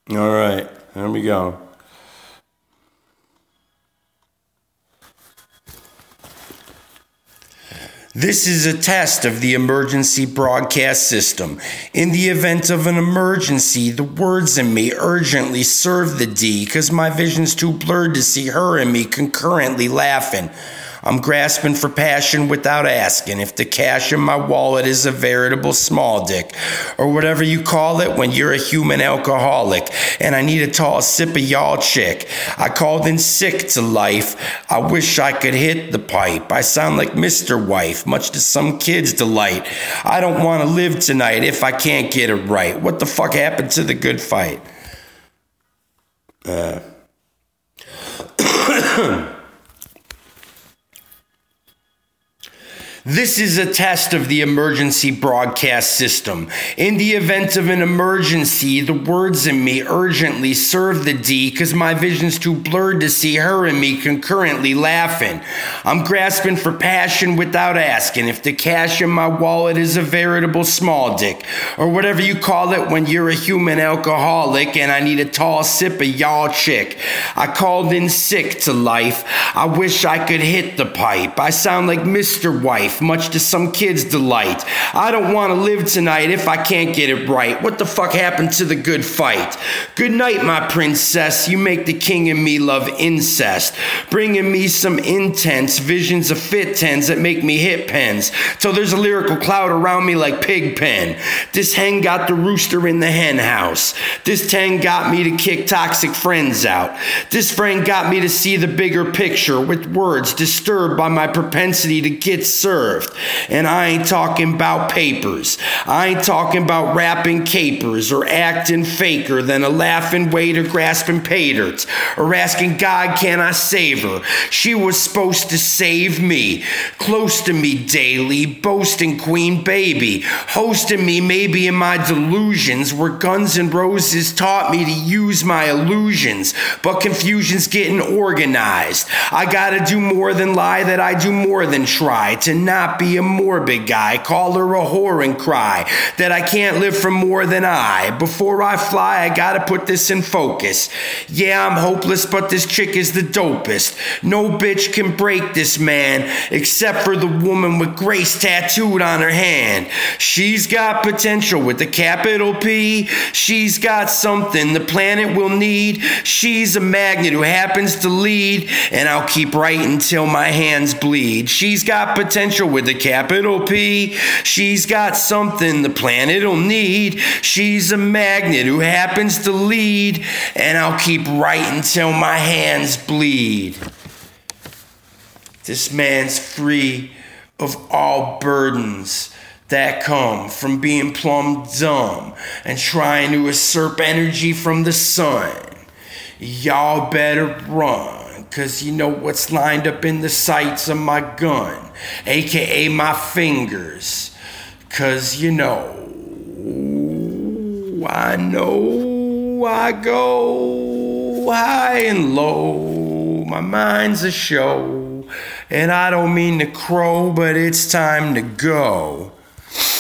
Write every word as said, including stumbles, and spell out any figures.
All right, here we go. This is a test of the emergency broadcast system. In the event of an emergency, the words in me urgently serve the D, cause my vision's too blurred to see her and me concurrently laughing. I'm grasping for passion without asking if the cash in my wallet is a veritable small dick, or whatever you call it when you're a human alcoholic, and I need a tall sip of y'all chick. I called in sick to life. I wish I could hit the pipe. I sound like Mister Wife, much to some kid's delight. I don't want to live tonight if I can't get it right. What the fuck happened to the good fight? Uh... This is a test of the emergency broadcast system. In the event of an emergency, the words in me urgently serve the D, cause my vision's too blurred to see her and me concurrently laughing. I'm grasping for passion without asking if the cash in my wallet is a veritable small dick, or whatever you call it when you're a human alcoholic, and I need a tall sip of y'all chick. I called in sick to life. I wish I could hit the pipe. I sound like Mister Wife, much to some kid's delight. I don't want to live tonight if I can't get it right. What the fuck happened to the good fight? Good night, my princess. You make the king and me love incest, bringing me some intense visions of fit tens that make me hit pens till there's a lyrical cloud around me like pig pen. This hen got the rooster in the hen house. This ten got me to kick toxic friends out. This friend got me to see the bigger picture with words disturbed by my propensity to get served. And I ain't talking about papers. I ain't talking about rapping capers or acting faker than a laughing waiter grasping pay dirt or asking God, can I save her? She was supposed to save me. Close to me daily, boasting queen baby, hosting me maybe in my delusions where Guns N' Roses taught me to use my illusions, but confusion's getting organized. I gotta do more than lie, that I do more than try to not be a morbid guy, call her a whore and cry that I can't live for more than I. Before I fly, I gotta put this in focus. Yeah, I'm hopeless, but this chick is the dopest. No bitch can break this man, except for the woman with grace tattooed on her hand. She's got potential with the capital P. She's got something the planet will need. She's a magnet who happens to lead, and I'll keep writing till my hands bleed. She's got potential with a capital P. She's got something the planet'll need. She's a magnet who happens to lead, and I'll keep writing till my hands bleed. This man's free of all burdens that come from being plumb dumb and trying to usurp energy from the sun. Y'all better run, cause you know what's lined up in the sights of my gun, aka my fingers. Cause you know, I know I go high and low. My mind's a show, and I don't mean to crow, but it's time to go.